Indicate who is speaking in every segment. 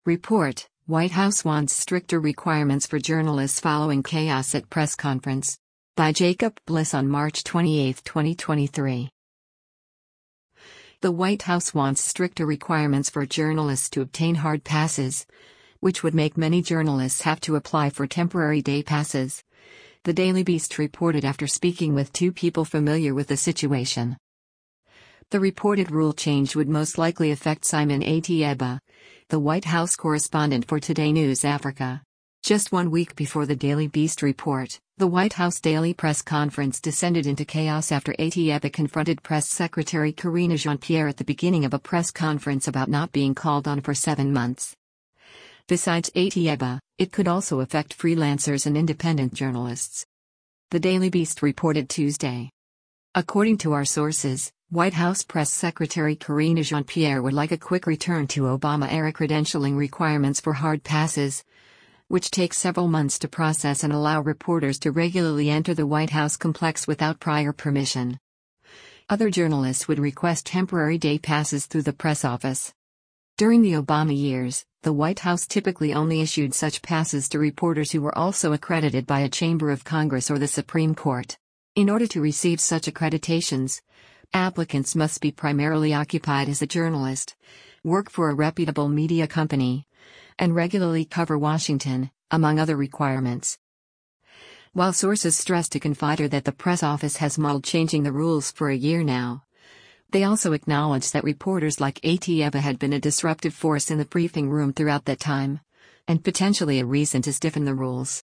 Speaker 1: Report: White House wants stricter requirements for journalists following chaos at press conference. By Jacob Bliss on March 28, 2023. The White House wants stricter requirements for journalists to obtain hard passes, which would make many journalists have to apply for temporary day passes. The Daily Beast reported after speaking with two people familiar with the situation. The reported rule change would most likely affect Simon Atiyeba, the White House correspondent for Today News Africa. Just 1 week before the Daily Beast report, the White House daily press conference descended into chaos after Atiyeba confronted Press Secretary Karine Jean-Pierre at the beginning of a press conference about not being called on for 7 months. Besides Atiyeba, it could also affect freelancers and independent journalists. The Daily Beast reported Tuesday. According to our sources, White House Press Secretary Karine Jean-Pierre would like a quick return to Obama-era credentialing requirements for hard passes, which take several months to process and allow reporters to regularly enter the White House complex without prior permission. Other journalists would request temporary day passes through the press office. During the Obama years, the White House typically only issued such passes to reporters who were also accredited by a chamber of Congress or the Supreme Court. In order to receive such accreditations, applicants must be primarily occupied as a journalist, work for a reputable media company, and regularly cover Washington, among other requirements. While sources stress to Confider that the press office has mulled changing the rules for a year now, they also acknowledge that reporters like Atiyeba had been a disruptive force in the briefing room throughout that time, and potentially a reason to stiffen the rules.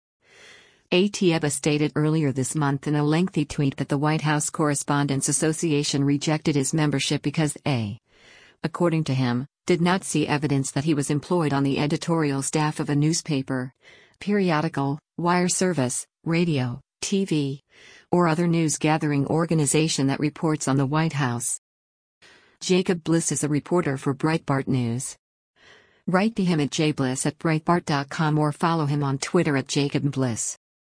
Speaker 1: Atiyeba stated earlier this month in a lengthy tweet that the White House Correspondents Association rejected his membership because they, according to him, did not see evidence that he was employed on the editorial staff of a newspaper, periodical, wire service, radio, TV, or other news-gathering organization that reports on the White House. Jacob Bliss is a reporter for Breitbart News. Write to him at jbliss@breitbart.com or follow him on Twitter at @JacobBliss.